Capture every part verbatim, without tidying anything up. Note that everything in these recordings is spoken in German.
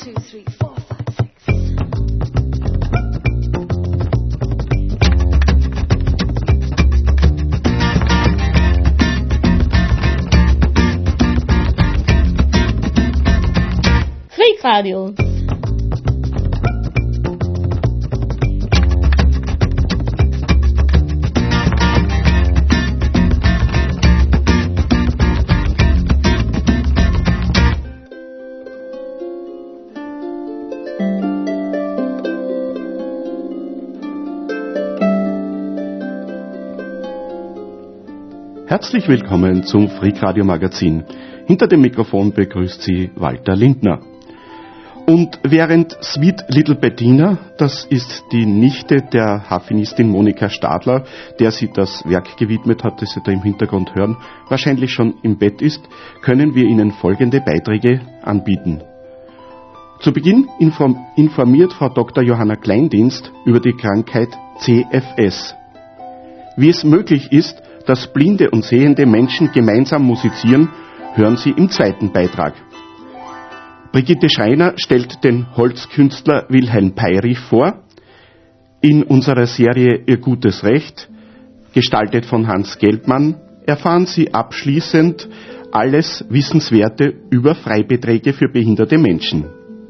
two, three, four, five, six. Freakradio. Herzlich willkommen zum Freakradio Magazin. Hinter dem Mikrofon begrüßt Sie Walter Lindner. Und während Sweet Little Bettina, das ist die Nichte der Harfenistin Monika Stadler, der sie das Werk gewidmet hat, das Sie da im Hintergrund hören, wahrscheinlich schon im Bett ist, können wir Ihnen folgende Beiträge anbieten. Zu Beginn inform- informiert Frau Doktor Johanna Kleindienst über die Krankheit C F S. Wie es möglich ist, dass blinde und sehende Menschen gemeinsam musizieren, hören Sie im zweiten Beitrag. Brigitte Schreiner stellt den Holzkünstler Wilhelm Peirich vor. In unserer Serie Ihr gutes Recht, gestaltet von Hans Geldmann, erfahren Sie abschließend alles Wissenswerte über Freibeträge für behinderte Menschen.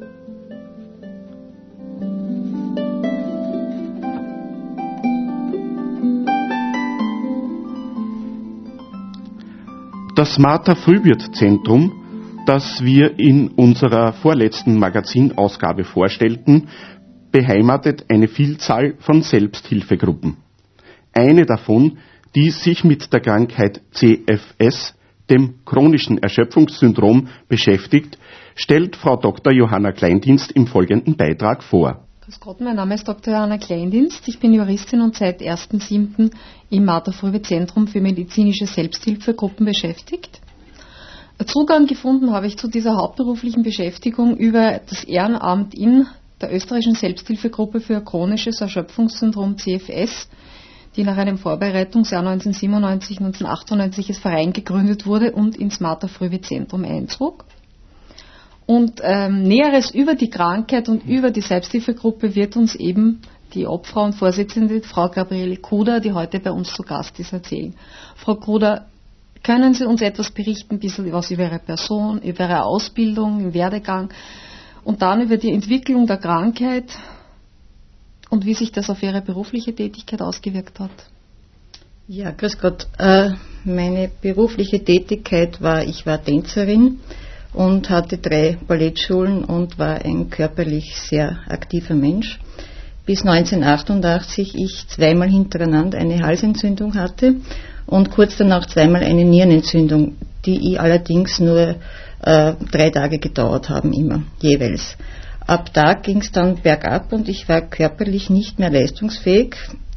Das Martha-Frühwirt-Zentrum, das wir in unserer vorletzten Magazinausgabe vorstellten, beheimatet eine Vielzahl von Selbsthilfegruppen. Eine davon, die sich mit der Krankheit C F S, dem chronischen Erschöpfungssyndrom, beschäftigt, stellt Frau Doktor Johanna Kleindienst im folgenden Beitrag vor. Grüß Gott, mein Name ist Doktor Johanna Kleindienst. Ich bin Juristin und seit ersten siebten im Martha-Frühwirt-Zentrum für medizinische Selbsthilfegruppen beschäftigt. Zugang gefunden habe ich zu dieser hauptberuflichen Beschäftigung über das Ehrenamt in der österreichischen Selbsthilfegruppe für chronisches Erschöpfungssyndrom C F S, die nach einem Vorbereitungsjahr neunzehnhundertsiebenundneunzig, neunzehnhundertachtundneunzig als Verein gegründet wurde und ins Martha-Frühwirt-Zentrum einzog. Und ähm, Näheres über die Krankheit und über die Selbsthilfegruppe wird uns eben die Obfrau und Vorsitzende, Frau Gabriele Kuder, die heute bei uns zu Gast ist, erzählen. Frau Kuder, können Sie uns etwas berichten, ein bisschen was über Ihre Person, über Ihre Ausbildung, im Werdegang und dann über die Entwicklung der Krankheit und wie sich das auf Ihre berufliche Tätigkeit ausgewirkt hat? Ja, grüß Gott. Äh, meine berufliche Tätigkeit war, ich war Tänzerin und hatte drei Ballettschulen und war ein körperlich sehr aktiver Mensch. Bis neunzehnhundertachtundachtzig ich zweimal hintereinander eine Halsentzündung hatte und kurz danach zweimal eine Nierenentzündung, die allerdings nur äh, drei Tage gedauert haben, immer jeweils. Ab da ging es dann bergab und ich war körperlich nicht mehr leistungsfähig.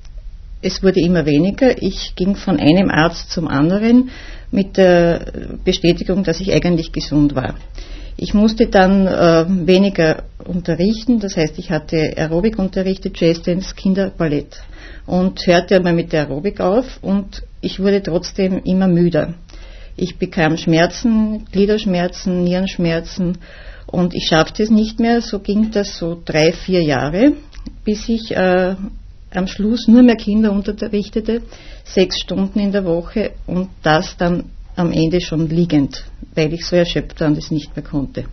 Es wurde immer weniger. Ich ging von einem Arzt zum anderen mit der Bestätigung, dass ich eigentlich gesund war. Ich musste dann äh, weniger unterrichten, das heißt, ich hatte Aerobik unterrichtet, Jazzdance, Kinderballett und hörte einmal mit der Aerobik auf und ich wurde trotzdem immer müder. Ich bekam Schmerzen, Gliederschmerzen, Nierenschmerzen und ich schaffte es nicht mehr. So ging das so drei, vier Jahre, bis ich äh, am Schluss nur mehr Kinder unterrichtete, sechs Stunden in der Woche und das dann am Ende schon liegend, weil ich so erschöpft war und es nicht mehr konnte.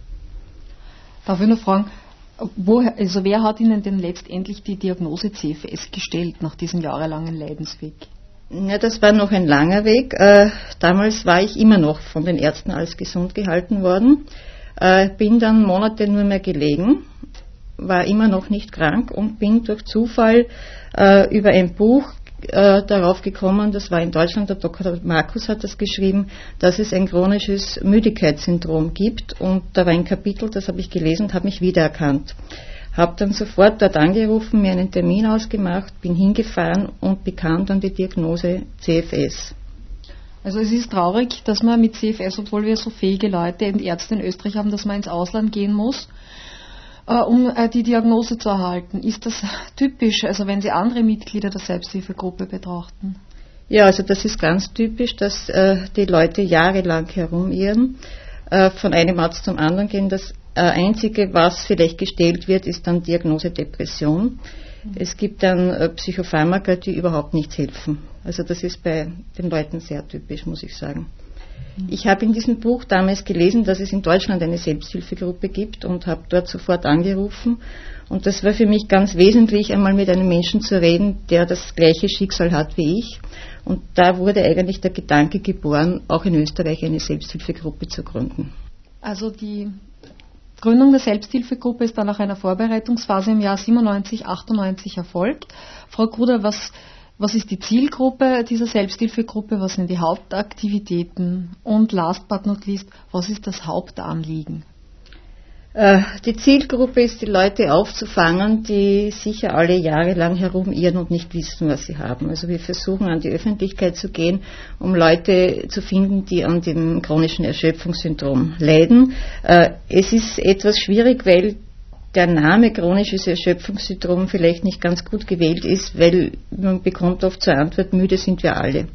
Darf ich noch fragen, wo, also wer hat Ihnen denn letztendlich die Diagnose C F S gestellt nach diesem jahrelangen Leidensweg? Ja, das war noch ein langer Weg. Äh, damals war ich immer noch von den Ärzten als gesund gehalten worden, äh, bin dann Monate nur mehr gelegen, war immer noch nicht krank und bin durch Zufall äh, über ein Buch äh, darauf gekommen, das war in Deutschland, der Doktor Markus hat das geschrieben, dass es ein chronisches Müdigkeitssyndrom gibt und da war ein Kapitel, das habe ich gelesen und habe mich wiedererkannt. Habe dann sofort dort angerufen, mir einen Termin ausgemacht, bin hingefahren und bekam dann die Diagnose C F S. Also es ist traurig, dass man mit C F S, obwohl wir so fähige Leute und Ärzte in Österreich haben, dass man ins Ausland gehen muss, äh, um äh, die Diagnose zu erhalten. Ist das typisch, also wenn Sie andere Mitglieder der Selbsthilfegruppe betrachten? Ja, also das ist ganz typisch, dass äh, die Leute jahrelang herumirren, äh, von einem Arzt zum anderen gehen. Das Einzige, was vielleicht gestellt wird, ist dann Diagnose Depression. Es gibt dann äh, Psychopharmaka, die überhaupt nichts helfen. Also das ist bei den Leuten sehr typisch, muss ich sagen. Ich habe in diesem Buch damals gelesen, dass es in Deutschland eine Selbsthilfegruppe gibt und habe dort sofort angerufen. Und das war für mich ganz wesentlich, einmal mit einem Menschen zu reden, der das gleiche Schicksal hat wie ich. Und da wurde eigentlich der Gedanke geboren, auch in Österreich eine Selbsthilfegruppe zu gründen. Also die Gründung der Selbsthilfegruppe ist dann nach einer Vorbereitungsphase im Jahr siebenundneunzig, achtundneunzig erfolgt. Frau Gruder, was, was ist die Zielgruppe dieser Selbsthilfegruppe? Was sind die Hauptaktivitäten? Und last but not least, was ist das Hauptanliegen? Die Zielgruppe ist, die Leute aufzufangen, die sicher alle Jahre lang herumirren und nicht wissen, was sie haben. Also wir versuchen, an die Öffentlichkeit zu gehen, um Leute zu finden, die an dem chronischen Erschöpfungssyndrom leiden. Es ist etwas schwierig, weil der Name chronisches Erschöpfungssyndrom vielleicht nicht ganz gut gewählt ist, weil man bekommt oft zur Antwort, müde sind wir alle.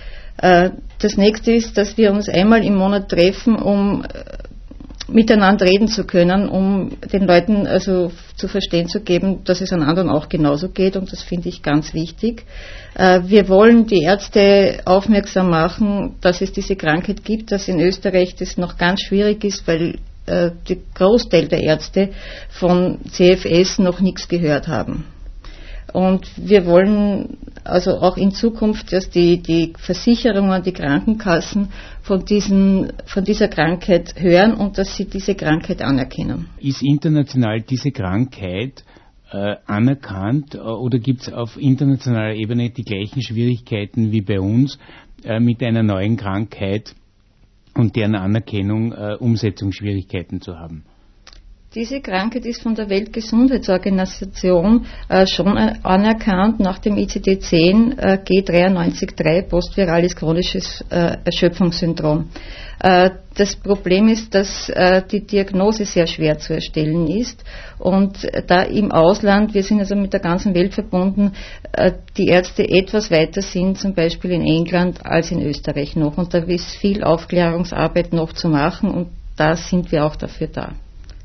Das nächste ist, dass wir uns einmal im Monat treffen, um miteinander reden zu können, um den Leuten also zu verstehen zu geben, dass es an anderen auch genauso geht, und das finde ich ganz wichtig. Wir wollen die Ärzte aufmerksam machen, dass es diese Krankheit gibt, dass in Österreich das noch ganz schwierig ist, weil der Großteil der Ärzte von C F S noch nichts gehört haben. Und wir wollen also auch in Zukunft, dass die, die Versicherungen, die Krankenkassen von, diesen, von dieser Krankheit hören und dass sie diese Krankheit anerkennen. Ist international diese Krankheit äh, anerkannt äh, oder gibt es auf internationaler Ebene die gleichen Schwierigkeiten wie bei uns äh, mit einer neuen Krankheit und deren Anerkennung äh, Umsetzungsschwierigkeiten zu haben? Diese Krankheit ist von der Weltgesundheitsorganisation äh, schon anerkannt nach dem I C D zehn äh, G dreiundneunzig Punkt drei, postvirales chronisches äh, Erschöpfungssyndrom. Äh, das Problem ist, dass äh, die Diagnose sehr schwer zu erstellen ist, und äh, da im Ausland, wir sind also mit der ganzen Welt verbunden, äh, die Ärzte etwas weiter sind, zum Beispiel in England, als in Österreich noch, und da ist viel Aufklärungsarbeit noch zu machen, und da sind wir auch dafür da.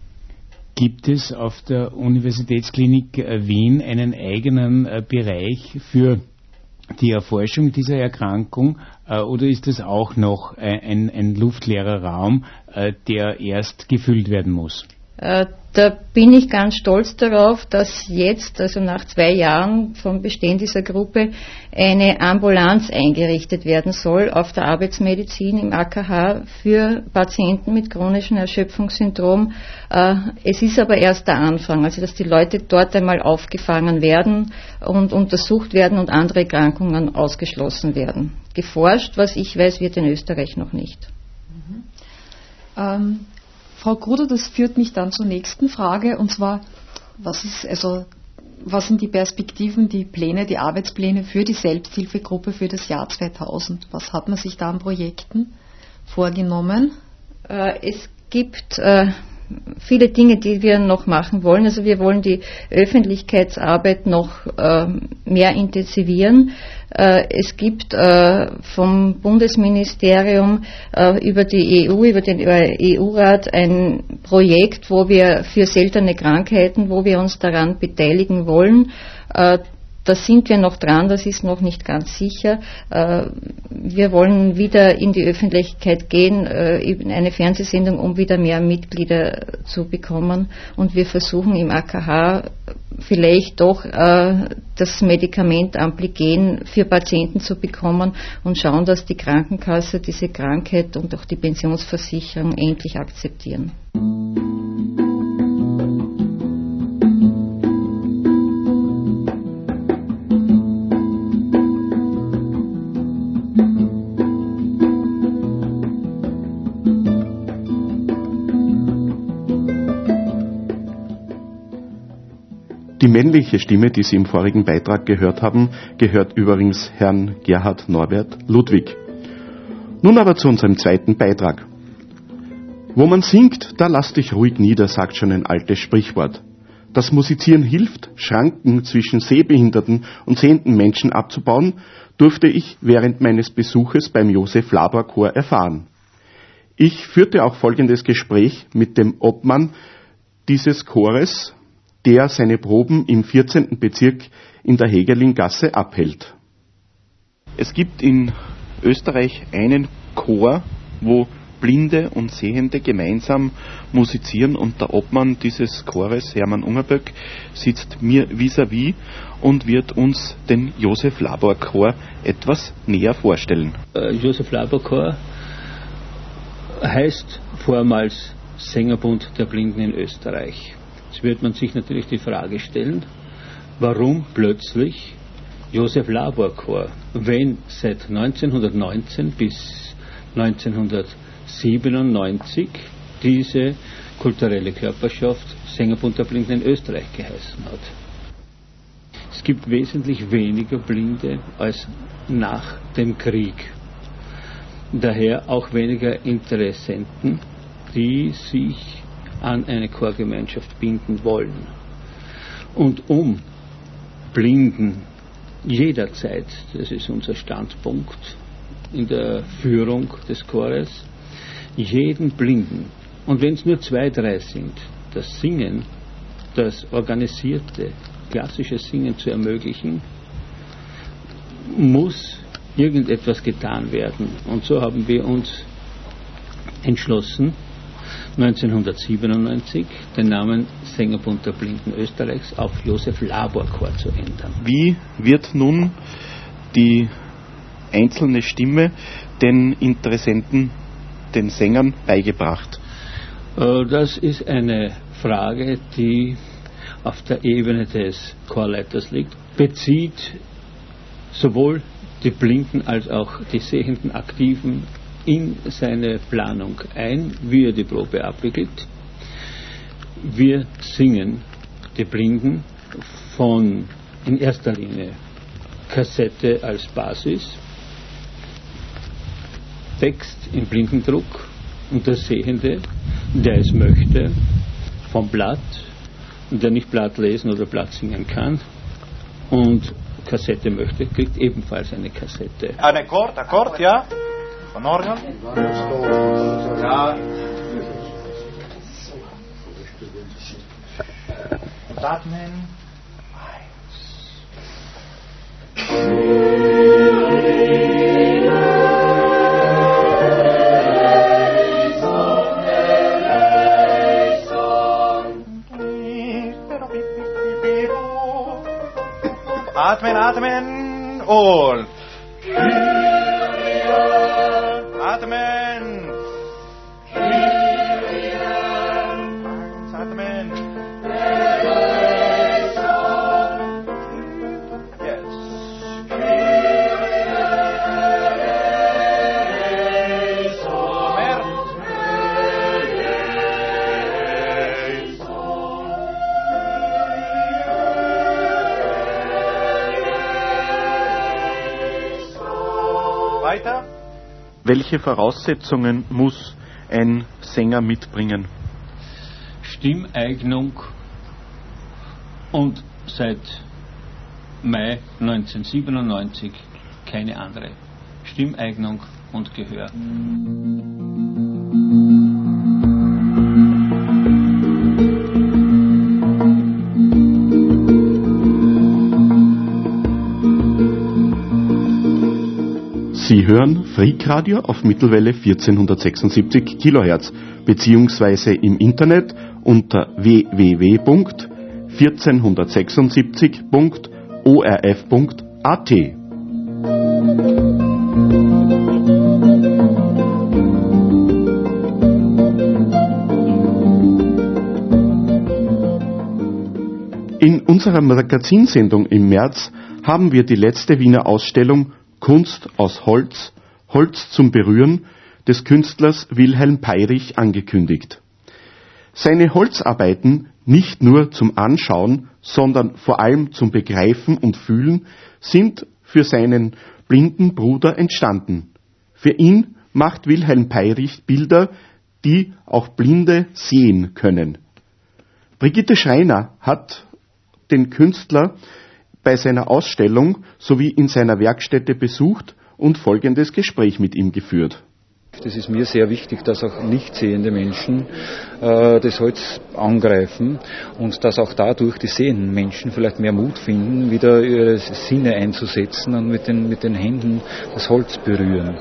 Gibt es auf der Universitätsklinik Wien einen eigenen äh, Bereich für die Erforschung dieser Erkrankung äh, oder ist das auch noch ein, ein luftleerer Raum, äh, der erst gefüllt werden muss? Äh, da bin ich ganz stolz darauf, dass jetzt, also nach zwei Jahren vom Bestehen dieser Gruppe, eine Ambulanz eingerichtet werden soll auf der Arbeitsmedizin im A K H für Patienten mit chronischem Erschöpfungssyndrom. Äh, es ist aber erst der Anfang, also dass die Leute dort einmal aufgefangen werden und untersucht werden und andere Erkrankungen ausgeschlossen werden. Geforscht, was ich weiß, wird in Österreich noch nicht. Mhm. Ähm Frau Gruder, das führt mich dann zur nächsten Frage, und zwar, was ist also, was sind die Perspektiven, die Pläne, die Arbeitspläne für die Selbsthilfegruppe für das Jahr zweitausend? Was hat man sich da an Projekten vorgenommen? Äh, es gibt äh, viele Dinge, die wir noch machen wollen. Also wir wollen die Öffentlichkeitsarbeit noch äh, mehr intensivieren. Äh, es gibt äh, vom Bundesministerium äh, über die E U, über den E U-Rat ein Projekt, wo wir für seltene Krankheiten, wo wir uns daran beteiligen wollen. Äh, Da sind wir noch dran, das ist noch nicht ganz sicher. Wir wollen wieder in die Öffentlichkeit gehen, in eine Fernsehsendung, um wieder mehr Mitglieder zu bekommen. Und wir versuchen im A K H vielleicht doch das Medikament Ampligen für Patienten zu bekommen und schauen, dass die Krankenkasse diese Krankheit und auch die Pensionsversicherung endlich akzeptieren. Die männliche Stimme, die Sie im vorigen Beitrag gehört haben, gehört übrigens Herrn Gerhard Norbert Ludwig. Nun aber zu unserem zweiten Beitrag. Wo man singt, da lass dich ruhig nieder, sagt schon ein altes Sprichwort. Das Musizieren hilft, Schranken zwischen sehbehinderten und sehenden Menschen abzubauen, durfte ich während meines Besuches beim Josef Labor Chor erfahren. Ich führte auch folgendes Gespräch mit dem Obmann dieses Chores, der seine Proben im vierzehnten Bezirk in der Hegerlinggasse abhält. Es gibt in Österreich einen Chor, wo Blinde und Sehende gemeinsam musizieren, und der Obmann dieses Chores, Hermann Ungerböck, sitzt mir vis-à-vis und wird uns den Josef Labor Chor etwas näher vorstellen. Äh, Josef Labor Chor heißt vormals Sängerbund der Blinden in Österreich. Jetzt wird man sich natürlich die Frage stellen, warum plötzlich Josef Labor Chor, wenn seit neunzehnhundertneunzehn bis neunzehnhundertsiebenundneunzig diese kulturelle Körperschaft Sängerbund der Blinden in Österreich geheißen hat. Es gibt wesentlich weniger Blinde als nach dem Krieg. Daher auch weniger Interessenten, die sich an eine Chorgemeinschaft binden wollen. Und um Blinden jederzeit, das ist unser Standpunkt in der Führung des Chores, jeden Blinden, und wenn es nur zwei, drei sind, das Singen, das organisierte, klassische Singen zu ermöglichen, muss irgendetwas getan werden. Und so haben wir uns entschlossen, neunzehnhundertsiebenundneunzig den Namen Sängerbund der Blinden Österreichs auf Josef Labor Chor zu ändern. Wie wird nun die einzelne Stimme den Interessenten, den Sängern beigebracht? Das ist eine Frage, die auf der Ebene des Chorleiters liegt, bezieht sowohl die Blinden als auch die sehenden Aktiven in seine Planung ein, wie er die Probe abwickelt. Wir singen die Blinden von in erster Linie Kassette als Basis, Text in Blindendruck, und der Sehende, der es möchte, vom Blatt, der nicht Blatt lesen oder Blatt singen kann und Kassette möchte, kriegt ebenfalls eine Kassette. Ein Akkord, Akkord, ja? Von Orgel? Ja. Und atmen. Atmen, atmen und atmen. Atmen. Yes. Weiter. Welche Voraussetzungen muss ein Sänger mitbringen? Stimmeignung und seit Mai neunzehnhundertsiebenundneunzig keine andere. Stimmeignung und Gehör. Sie hören Freakradio auf Mittelwelle vierzehnhundertsechsundsiebzig Kilohertz beziehungsweise im Internet unter w w w punkt vierzehnhundertsechsundsiebzig punkt o r f punkt a t. In unserer Magazinsendung im März haben wir die letzte Wiener Ausstellung Kunst aus Holz, Holz zum Berühren des Künstlers Wilhelm Peirich angekündigt. Seine Holzarbeiten nicht nur zum Anschauen, sondern vor allem zum Begreifen und Fühlen sind für seinen blinden Bruder entstanden. Für ihn macht Wilhelm Peirich Bilder, die auch Blinde sehen können. Brigitte Schreiner hat den Künstler bei seiner Ausstellung sowie in seiner Werkstätte besucht und folgendes Gespräch mit ihm geführt. Das ist mir sehr wichtig, dass auch nicht sehende Menschen äh, das Holz angreifen und dass auch dadurch die sehenden Menschen vielleicht mehr Mut finden, wieder ihre Sinne einzusetzen und mit den, mit den Händen das Holz berühren.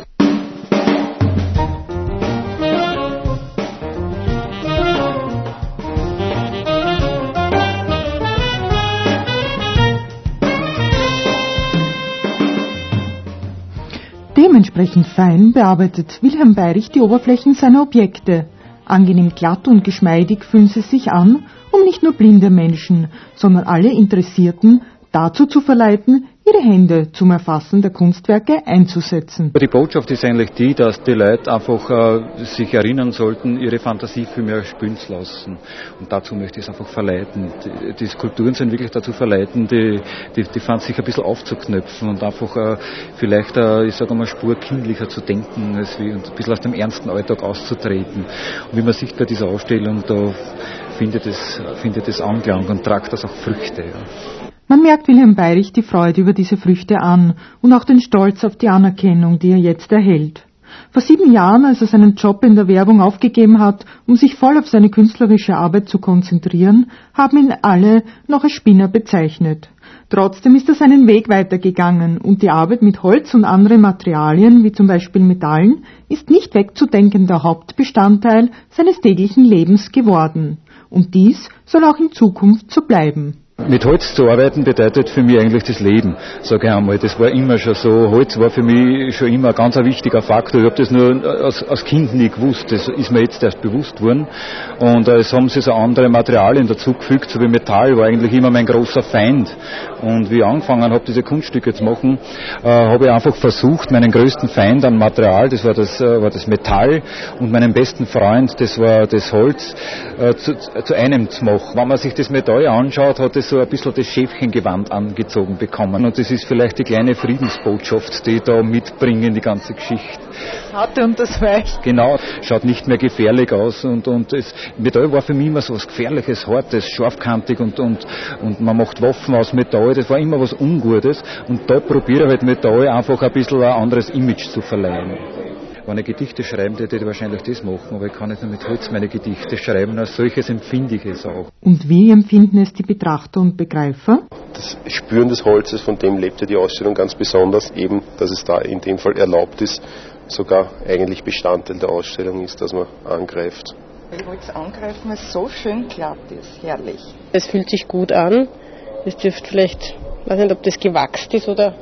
Dementsprechend fein bearbeitet Wilhelm Beirich die Oberflächen seiner Objekte. Angenehm glatt und geschmeidig fühlen sie sich an, um nicht nur blinde Menschen, sondern alle Interessierten dazu zu verleiten, ihre Hände zum Erfassen der Kunstwerke einzusetzen. Die Botschaft ist eigentlich die, dass die Leute einfach äh, sich erinnern sollten, ihre Fantasie viel mehr spielen zu lassen. Und dazu möchte ich es einfach verleiten. Die, die Skulpturen sind wirklich dazu verleiten, die, die, die Fantasie ein bisschen aufzuknöpfen und einfach äh, vielleicht, äh, ich sage mal, Spur kindlicher zu denken als wie, und ein bisschen aus dem ernsten Alltag auszutreten. Und wie man sieht bei dieser Ausstellung, da findet es, findet es Anklang und tragt das auch Früchte. Ja. Man merkt Wilhelm Beirich die Freude über diese Früchte an und auch den Stolz auf die Anerkennung, die er jetzt erhält. Vor sieben Jahren, als er seinen Job in der Werbung aufgegeben hat, um sich voll auf seine künstlerische Arbeit zu konzentrieren, haben ihn alle noch als Spinner bezeichnet. Trotzdem ist er seinen Weg weitergegangen und die Arbeit mit Holz und anderen Materialien, wie zum Beispiel Metallen, ist nicht wegzudenkender Hauptbestandteil seines täglichen Lebens geworden. Und dies soll auch in Zukunft so bleiben. Mit Holz zu arbeiten bedeutet für mich eigentlich das Leben, sage ich einmal. Das war immer schon so. Holz war für mich schon immer ein ganz ein wichtiger Faktor. Ich habe das nur als, als Kind nie gewusst. Das ist mir jetzt erst bewusst worden. Und äh, es haben sich so andere Materialien dazugefügt, so wie Metall war eigentlich immer mein großer Feind. Und wie ich angefangen habe, diese Kunststücke zu machen, äh, habe ich einfach versucht, meinen größten Feind an Material, das war das, äh, war das Metall, und meinen besten Freund, das war das Holz, äh, zu, zu einem zu machen. Wenn man sich das Metall anschaut, hat es so ein bisschen das Schäfchengewand angezogen bekommen. Und das ist vielleicht die kleine Friedensbotschaft, die ich da mitbringe in die ganze Geschichte. Das Harte und das Weiche. Genau, schaut nicht mehr gefährlich aus. Und, und das Metall war für mich immer so was Gefährliches, Hartes, scharfkantig und, und, und man macht Waffen aus Metall. Das war immer was Ungutes. Und da probiere ich halt Metall einfach ein bisschen ein anderes Image zu verleihen. Wenn ich Gedichte schreiben, würde ich wahrscheinlich das machen, aber ich kann nicht nur mit Holz meine Gedichte schreiben, als solches empfinde ich es auch. Und wie empfinden es die Betrachter und Begreifer? Das Spüren des Holzes, von dem lebt ja die Ausstellung ganz besonders, eben, dass es da in dem Fall erlaubt ist, sogar eigentlich Bestandteil der Ausstellung ist, dass man angreift. Weil Holz angreifen, es so schön glatt ist, herrlich. Es fühlt sich gut an, es dürfte vielleicht, ich weiß nicht, ob das gewachst ist oder...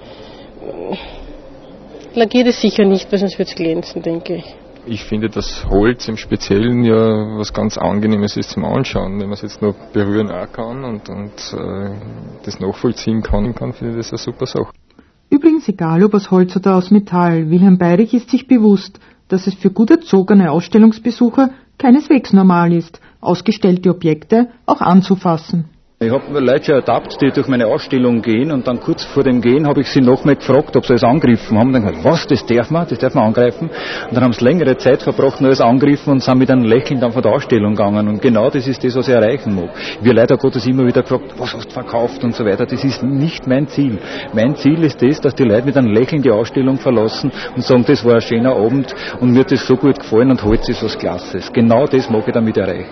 Lackiert es sicher nicht, weil sonst wird es glänzen, denke ich. Ich finde, dass Holz im Speziellen ja was ganz Angenehmes ist zum Anschauen. Wenn man es jetzt nur berühren auch kann und, und äh, das nachvollziehen kann, kann, finde ich das eine super Sache. Übrigens egal, ob aus Holz oder aus Metall, Wilhelm Beirich ist sich bewusst, dass es für gut erzogene Ausstellungsbesucher keineswegs normal ist, ausgestellte Objekte auch anzufassen. Ich habe Leute schon ertappt, die durch meine Ausstellung gehen, und dann kurz vor dem Gehen habe ich sie nochmal gefragt, ob sie es angegriffen haben. Und dann gesagt, was, das darf man, das darf man angreifen. Und dann haben sie längere Zeit verbracht, nur es angegriffen und sind mit einem Lächeln dann von der Ausstellung gegangen. Und genau das ist das, was ich erreichen mag. Wir leider Gottes immer wieder gefragt, was hast du verkauft und so weiter. Das ist nicht mein Ziel. Mein Ziel ist das, dass die Leute mit einem Lächeln die Ausstellung verlassen und sagen, das war ein schöner Abend und mir hat das so gut gefallen und Holz ist was Klasses. Genau das mag ich damit erreichen.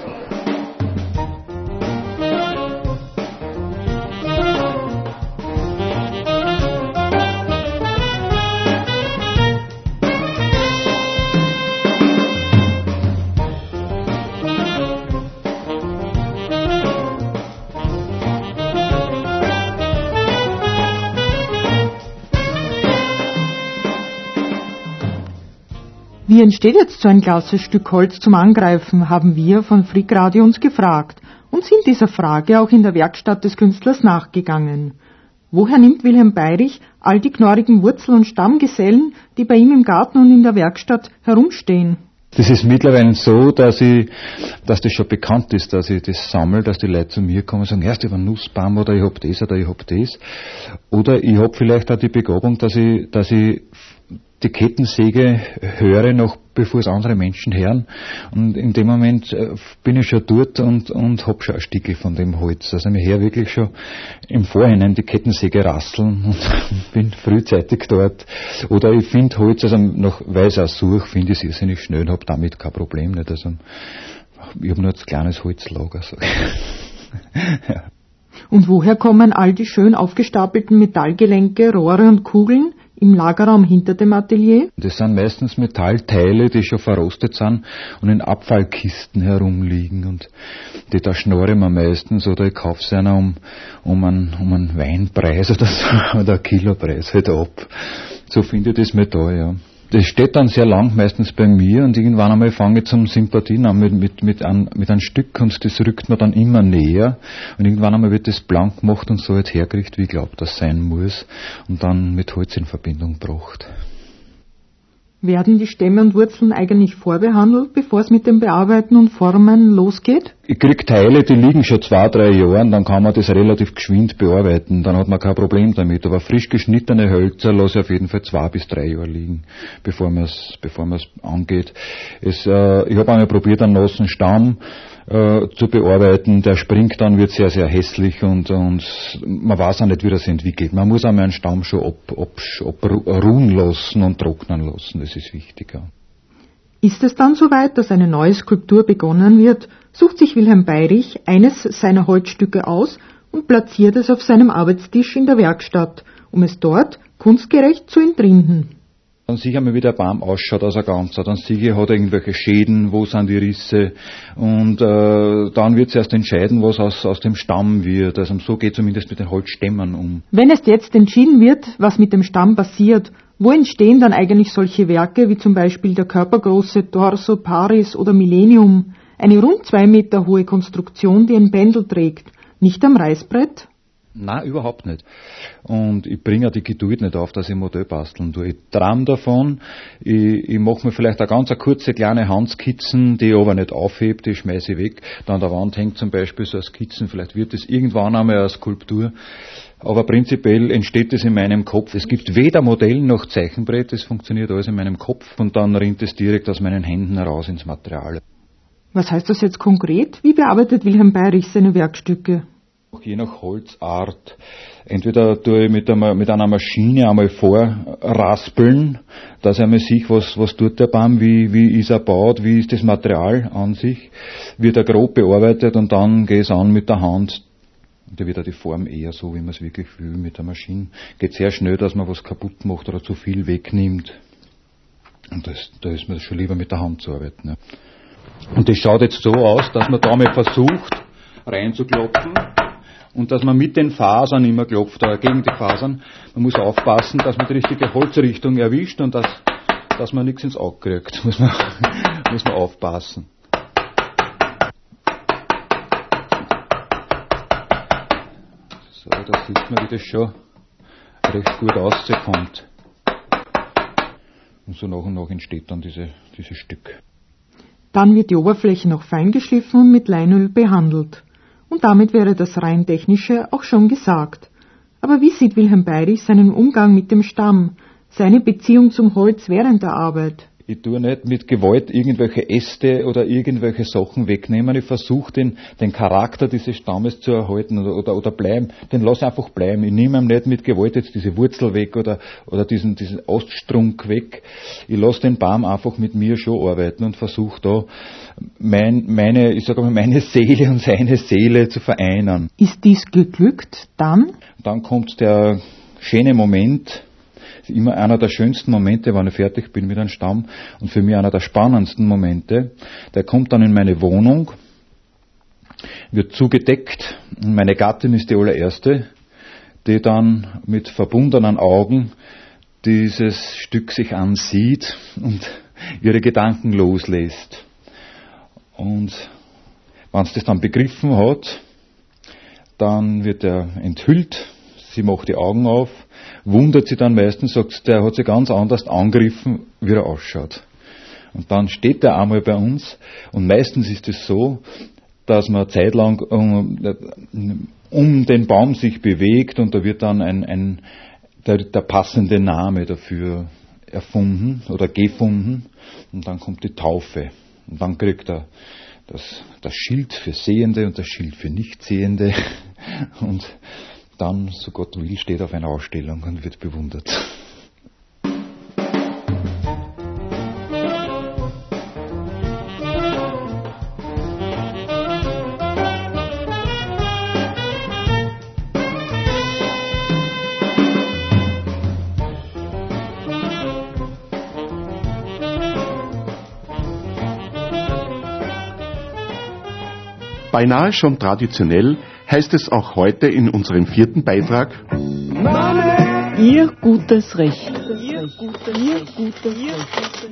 Wie entsteht jetzt so ein klasses Stück Holz zum Angreifen, haben wir von Freak Radio uns gefragt und sind dieser Frage auch in der Werkstatt des Künstlers nachgegangen. Woher nimmt Wilhelm Beirich all die knorrigen Wurzel- und Stammgesellen, die bei ihm im Garten und in der Werkstatt herumstehen? Das ist mittlerweile so, dass ich, dass das schon bekannt ist, dass ich das sammle, dass die Leute zu mir kommen und sagen, erst über einen Nussbaum oder ich hab das oder ich hab das. Oder ich hab vielleicht auch die Begabung, dass ich, dass ich die Kettensäge höre, noch bevor es andere Menschen hören. Und in dem Moment äh, bin ich schon dort und, und hab schon ein Stückchen von dem Holz. Also ich höre wirklich schon im Vorhinein die Kettensäge rasseln und bin frühzeitig dort. Oder ich finde Holz, also noch, weil ich es auch suche, finde ich es irrsinnig schnell und habe damit kein Problem. Nicht? Also, ich habe nur ein kleines Holzlager. So. Ja. Und woher kommen all die schön aufgestapelten Metallgelenke, Rohre und Kugeln im Lagerraum hinter dem Atelier? Das sind meistens Metallteile, die schon verrostet sind und in Abfallkisten herumliegen. Und die da schnorre man meistens, oder ich kaufe sie einer um, um, einen, um einen Weinpreis oder so, oder einen Kilopreis halt ab. So finde ich das Metall, ja. Das steht dann sehr lang meistens bei mir und irgendwann einmal fange ich zum Sympathien an mit, mit, mit, ein, mit einem Stück und das rückt mir dann immer näher und irgendwann einmal wird das blank gemacht und so jetzt hergerichtet, wie ich glaube, das sein muss und dann mit Holz in Verbindung gebracht. Werden die Stämme und Wurzeln eigentlich vorbehandelt, bevor es mit dem Bearbeiten und Formen losgeht? Ich kriege Teile, die liegen schon zwei, drei Jahre, dann kann man das relativ geschwind bearbeiten, dann hat man kein Problem damit. Aber frisch geschnittene Hölzer lasse ich auf jeden Fall zwei bis drei Jahre liegen, bevor man es bevor man es angeht. Es, äh, ich habe einmal probiert, einen nassen Stamm äh, zu bearbeiten, der springt dann, wird sehr, sehr hässlich und, und man weiß auch nicht, wie das entwickelt. Man muss einmal einen Stamm schon ab, ab, abruhen lassen und trocknen lassen, das ist wichtiger. Ist es dann soweit, dass eine neue Skulptur begonnen wird, sucht sich Wilhelm Beirich eines seiner Holzstücke aus und platziert es auf seinem Arbeitstisch in der Werkstatt, um es dort kunstgerecht zu entrinden. Dann sehe ich einmal, wie der Baum ausschaut als ein Ganzer. Dann sehe ich, hat er irgendwelche Schäden, wo sind die Risse. Und äh, dann wird es erst entscheiden, was aus, aus dem Stamm wird. Also so geht zumindest mit den Holzstämmen um. Wenn es jetzt entschieden wird, was mit dem Stamm passiert, wo entstehen dann eigentlich solche Werke, wie zum Beispiel der körpergroße Torso Paris oder Millennium, eine rund zwei Meter hohe Konstruktion, die ein Pendel trägt, nicht am Reißbrett? Nein, überhaupt nicht. Und ich bringe die Geduld nicht auf, dass ich Modell basteln tue. Ich träume davon, ich, ich mache mir vielleicht eine ganz eine kurze kleine Handskizzen, die ich aber nicht aufhebe, die schmeiße ich weg. Da an der Wand hängt zum Beispiel so eine Skizzen, vielleicht wird das irgendwann einmal eine Skulptur. Aber prinzipiell entsteht das in meinem Kopf. Es gibt weder Modell noch Zeichenbrett, das funktioniert alles in meinem Kopf und dann rinnt es direkt aus meinen Händen heraus ins Material. Was heißt das jetzt konkret? Wie bearbeitet Wilhelm Beirich seine Werkstücke? Je nach Holzart. Entweder tue ich mit einer, mit einer Maschine einmal vorraspeln, dass ich einmal sehe, was, was tut der Baum, wie, wie ist er baut, wie ist das Material an sich, wird er grob bearbeitet und dann gehe ich es an mit der Hand. Da wird die Form eher so, wie man es wirklich will mit der Maschine. Geht sehr schnell, dass man was kaputt macht oder zu viel wegnimmt. Und das, da ist mir schon lieber mit der Hand zu arbeiten. Ja. Und das schaut jetzt so aus, dass man da mal versucht, reinzuklopfen. Und dass man mit den Fasern immer klopft, oder gegen die Fasern. Man muss aufpassen, dass man die richtige Holzrichtung erwischt und dass, dass man nichts ins Auge kriegt. Muss man, muss man aufpassen. So, da sieht man, wie das schon recht gut rauskommt. Und so nach und nach entsteht dann diese, dieses Stück. Dann wird die Oberfläche noch fein geschliffen und mit Leinöl behandelt. Und damit wäre das rein Technische auch schon gesagt. Aber wie sieht Wilhelm Beirich seinen Umgang mit dem Stamm, seine Beziehung zum Holz während der Arbeit? Ich tue nicht mit Gewalt irgendwelche Äste oder irgendwelche Sachen wegnehmen. Ich versuche den, den Charakter dieses Stammes zu erhalten oder, oder, oder bleiben. Den lasse ich einfach bleiben. Ich nehme ihm nicht mit Gewalt jetzt diese Wurzel weg oder, oder diesen, diesen Oststrunk weg. Ich lasse den Baum einfach mit mir schon arbeiten und versuche da mein, meine, ich sage mal, meine Seele und seine Seele zu vereinen. Ist dies geglückt, dann? Dann kommt der schöne Moment. Das ist immer einer der schönsten Momente, wenn ich fertig bin mit einem Stamm und für mich einer der spannendsten Momente. Der kommt dann in meine Wohnung, wird zugedeckt und meine Gattin ist die allererste, die dann mit verbundenen Augen dieses Stück sich ansieht und ihre Gedanken loslässt. Und wenn sie das dann begriffen hat, dann wird er enthüllt, sie macht die Augen auf, wundert sie dann meistens, sagt, der hat sich ganz anders angegriffen, wie er ausschaut. Und dann steht er einmal bei uns und meistens ist es so, dass man zeitlang um, um den Baum sich bewegt und da wird dann ein, ein der, der passende Name dafür erfunden oder gefunden und dann kommt die Taufe. Und dann kriegt er das, das Schild für Sehende und das Schild für Nichtsehende und dann, so Gott will, steht auf einer Ausstellung und wird bewundert. Beinahe schon traditionell heißt es auch heute in unserem vierten Beitrag: Ihr gutes Recht. Ihr gutes Recht.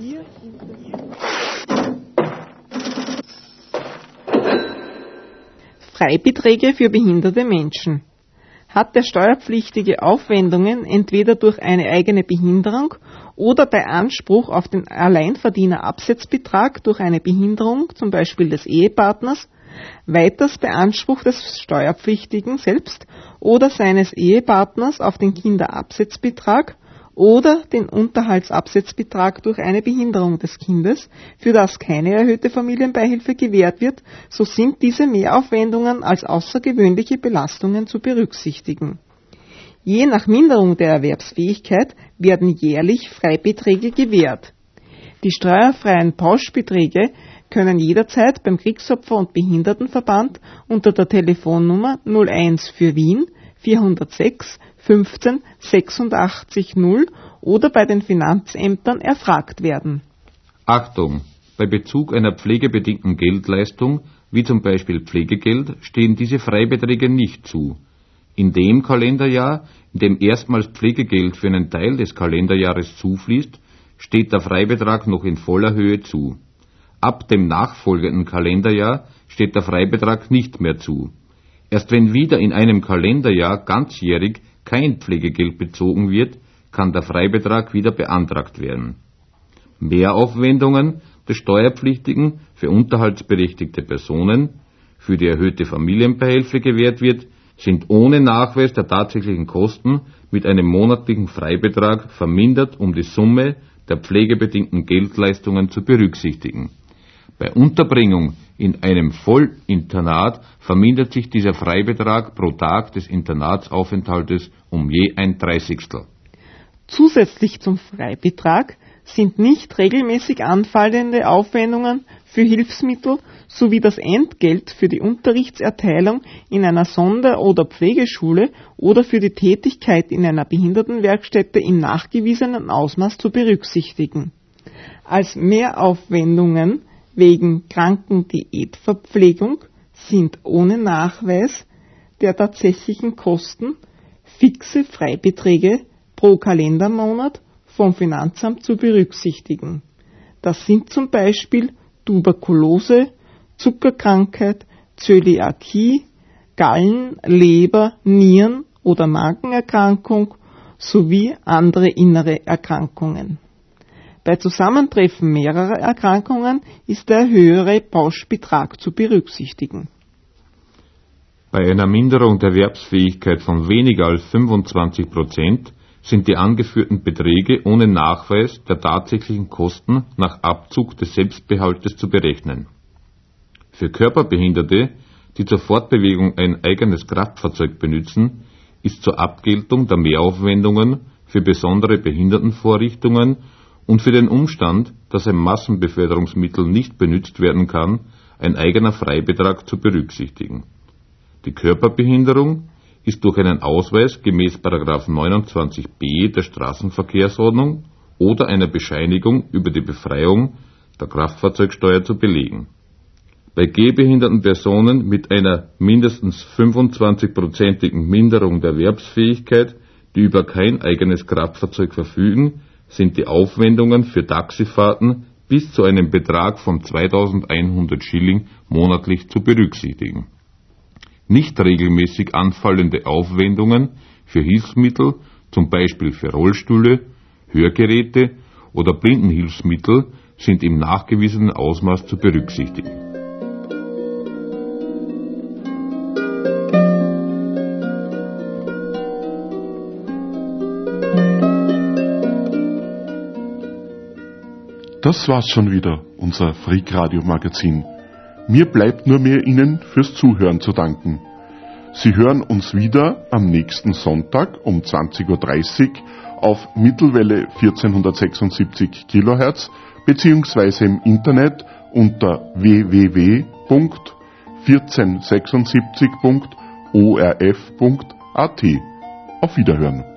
Freibeträge für behinderte Menschen. Hat der Steuerpflichtige Aufwendungen entweder durch eine eigene Behinderung oder bei Anspruch auf den Alleinverdienerabsetzbetrag durch eine Behinderung, zum Beispiel des Ehepartners, weiters bei Anspruch des Steuerpflichtigen selbst oder seines Ehepartners auf den Kinderabsetzbetrag oder den Unterhaltsabsetzbetrag durch eine Behinderung des Kindes, für das keine erhöhte Familienbeihilfe gewährt wird, so sind diese Mehraufwendungen als außergewöhnliche Belastungen zu berücksichtigen. Je nach Minderung der Erwerbsfähigkeit werden jährlich Freibeträge gewährt. Die steuerfreien Pauschbeträge können jederzeit beim Kriegsopfer- und Behindertenverband unter der Telefonnummer null eins für Wien vierhundertsechs fünfzehn sechsundachtzig null oder bei den Finanzämtern erfragt werden. Achtung! Bei Bezug einer pflegebedingten Geldleistung, wie zum Beispiel Pflegegeld, stehen diese Freibeträge nicht zu. In dem Kalenderjahr, in dem erstmals Pflegegeld für einen Teil des Kalenderjahres zufließt, steht der Freibetrag noch in voller Höhe zu. Ab dem nachfolgenden Kalenderjahr steht der Freibetrag nicht mehr zu. Erst wenn wieder in einem Kalenderjahr ganzjährig kein Pflegegeld bezogen wird, kann der Freibetrag wieder beantragt werden. Mehraufwendungen des Steuerpflichtigen für unterhaltsberechtigte Personen, für die erhöhte Familienbeihilfe gewährt wird, sind ohne Nachweis der tatsächlichen Kosten mit einem monatlichen Freibetrag vermindert um die Summe der pflegebedingten Geldleistungen zu berücksichtigen. Bei Unterbringung in einem Vollinternat vermindert sich dieser Freibetrag pro Tag des Internatsaufenthaltes um je ein Dreißigstel. Zusätzlich zum Freibetrag sind nicht regelmäßig anfallende Aufwendungen für Hilfsmittel sowie das Entgelt für die Unterrichtserteilung in einer Sonder- oder Pflegeschule oder für die Tätigkeit in einer Behindertenwerkstätte im nachgewiesenen Ausmaß zu berücksichtigen. Als Mehraufwendungen wegen Krankendiätverpflegung sind ohne Nachweis der tatsächlichen Kosten fixe Freibeträge pro Kalendermonat vom Finanzamt zu berücksichtigen. Das sind zum Beispiel Tuberkulose, Zuckerkrankheit, Zöliakie, Gallen-, Leber-, Nieren- oder Magenerkrankung sowie andere innere Erkrankungen. Bei Zusammentreffen mehrerer Erkrankungen ist der höhere Pauschbetrag zu berücksichtigen. Bei einer Minderung der Erwerbsfähigkeit von weniger als fünfundzwanzig Prozent sind die angeführten Beträge ohne Nachweis der tatsächlichen Kosten nach Abzug des Selbstbehaltes zu berechnen. Für Körperbehinderte, die zur Fortbewegung ein eigenes Kraftfahrzeug benützen, ist zur Abgeltung der Mehraufwendungen für besondere Behindertenvorrichtungen und für den Umstand, dass ein Massenbeförderungsmittel nicht benutzt werden kann, ein eigener Freibetrag zu berücksichtigen. Die Körperbehinderung ist durch einen Ausweis gemäß Paragraph neunundzwanzig b der Straßenverkehrsordnung oder einer Bescheinigung über die Befreiung der Kraftfahrzeugsteuer zu belegen. Bei gehbehinderten Personen mit einer mindestens fünfundzwanzig-prozentigen Minderung der Erwerbsfähigkeit, die über kein eigenes Kraftfahrzeug verfügen, sind die Aufwendungen für Taxifahrten bis zu einem Betrag von zweitausendeinhundert Schilling monatlich zu berücksichtigen. Nicht regelmäßig anfallende Aufwendungen für Hilfsmittel, zum Beispiel für Rollstühle, Hörgeräte oder Blindenhilfsmittel, sind im nachgewiesenen Ausmaß zu berücksichtigen. Das war's schon wieder, unser Freak Radio Magazin. Mir bleibt nur mehr Ihnen fürs Zuhören zu danken. Sie hören uns wieder am nächsten Sonntag um zwanzig Uhr dreißig auf Mittelwelle vierzehn sechsundsiebzig Kilohertz beziehungsweise im Internet unter w w w punkt vierzehn sechsundsiebzig punkt o r f punkt a t. Auf Wiederhören.